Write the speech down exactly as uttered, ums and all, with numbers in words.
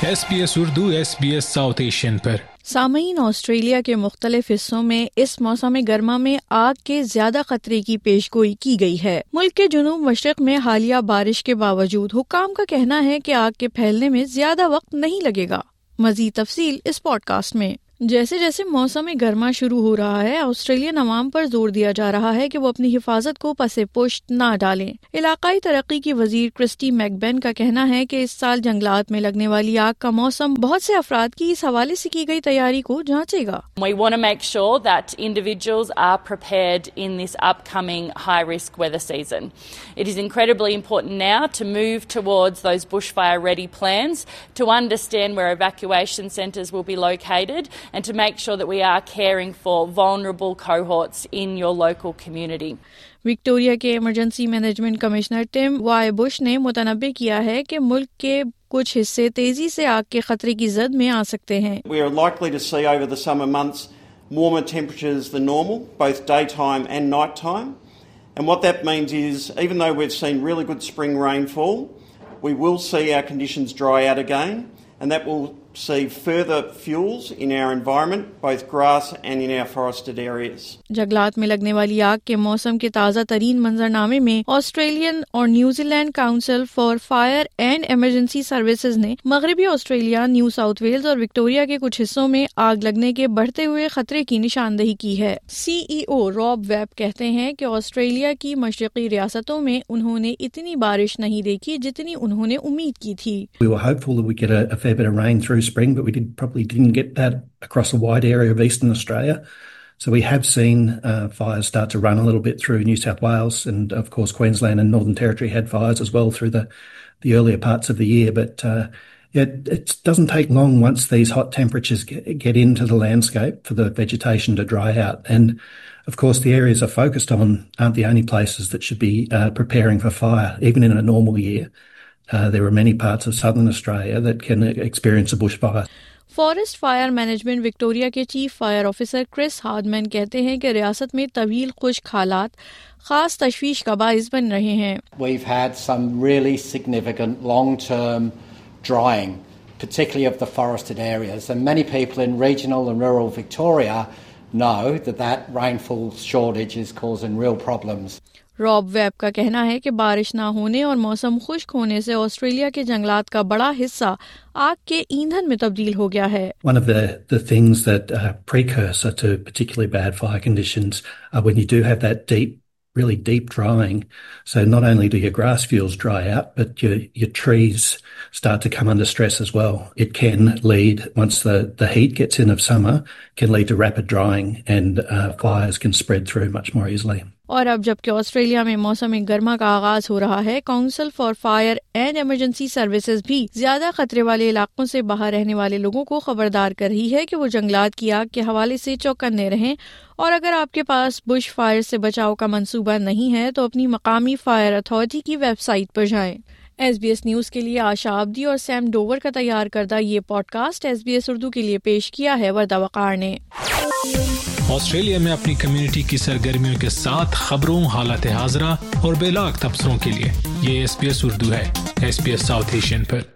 S B S Urdu, S B S South Asian पर। सामईन, Australia के मुख्तलिफ हिस्सों में इस मौसम गर्मा में आग के ज्यादा खतरे की पेशगोई की गई है। मुल्क के जुनूब मशरिक में हालिया बारिश के बावजूद हुक्काम का कहना है कि आग के फैलने में ज्यादा वक्त नहीं लगेगा। मजीद तफसील इस पॉडकास्ट में। जैसे जैसे मौसम गर्मा शुरू हो रहा है, ऑस्ट्रेलियन अवाम पर जोर दिया जा रहा है कि वो अपनी हिफाजत को पसे पुश्त ना डालें। इलाकाई तरक्की की वजीर क्रिस्टी मैकबेन का कहना है कि इस साल जंगलात में लगने वाली आग का मौसम बहुत से अफराद की इस हवाले से की गई तैयारी को जांचेगा। We want to make sure that individuals are prepared in this upcoming high-risk weather season. It is incredibly important now to move towards those bushfire-ready plans, to understand where evacuation centres will be located, and to make sure that we are caring for vulnerable cohorts in your local community. Victoria के emergency management commissioner Tim Wiebusch ने मुतनब्बे किया है कि मुल्क के कुछ हिस्से तेजी से आग के खतरे की जद में आ सकते हैं। We are likely to see over the summer months warmer temperatures than normal, both daytime and nighttime. And what that means is, even though we've seen really good spring rainfall, we will see our conditions dry out again, and that will see further fuels in our environment, both grass and in our forested areas. जंगलात में लगने वाली आग के मौसम के ताज़ा तरीन मंजरनामे में ऑस्ट्रेलियन और New Zealand council for fire and emergency services ने मगरबी ऑस्ट्रेलिया, न्यू साउथ वेल्स और विक्टोरिया के कुछ हिस्सों में आग लगने के बढ़ते हुए खतरे की निशानदेही की है। सीईओ रॉब वेब कहते हैं कि ऑस्ट्रेलिया की मशरकी रियासतों में उन्होंने इतनी बारिश नहीं देखी जितनी उन्होंने उम्मीद की थी। We were hopeful that we get a, a fair bit of rain through spring, but we did probably didn't get that across a wide area of eastern Australia. So we have seen uh, fires start to run a little bit through New South Wales, and of course Queensland and Northern Territory had fires as well through the the earlier parts of the year. But uh, yeah, it doesn't take long once these hot temperatures get, get into the landscape for the vegetation to dry out. And of course the areas are focused on aren't the only places that should be uh, preparing for fire, even in a normal year. Uh, there are many parts of southern Australia that can experience a bushfire. Forest fire management Victoria के chief fire officer Chris Hardman कहते हैं कि रियासत में तवील खुश्क हालात खास तशवीश का बाइस बन रहे हैं। We've had some really significant long-term drying, particularly of the forested areas, and many people in regional and rural Victoria know that that rainfall shortage is causing real problems. Rob Webb का कहना है कि बारिश ना होने और मौसम खुश्क होने से ऑस्ट्रेलिया के जंगलात का बड़ा हिस्सा आग के ईंधन में तब्दील हो गया है। One of the the things that are precursor to particularly bad fire conditions are when you do have that deep, really deep drying. So not only do your grass fields dry out, but your your trees start to come under stress as well. It can lead, once the the heat gets in of summer, can lead to rapid drying, and uh, fires can spread through much more easily. और अब जबकि Australia में मौसम गर्मा का आगाज हो रहा है, council for fire and emergency services भी ज्यादा खतरे वाले इलाकों से बाहर रहने वाले लोगों को खबरदार कर रही है कि वो जंगलात की आग के हवाले से चौकन्ने रहें, और अगर आपके पास बुश फायर से बचाव का मंसूबा नहीं है तो अपनी मकामी फायर अथॉरिटी की वेबसाइट पर जाएं। एस बी एस न्यूज के लिए आशा आब्दी और सैम डोवर का तैयार करदा ये podcast S B S Urdu के लिए पेश किया है वर्दा वकार ने। ऑस्ट्रेलिया में अपनी कम्युनिटी की सरगर्मियों के साथ खबरों, हालत हाजरा और बेलाग तबसरों के लिए ये एस बी एस उर्दू है, S B S South Asian पर।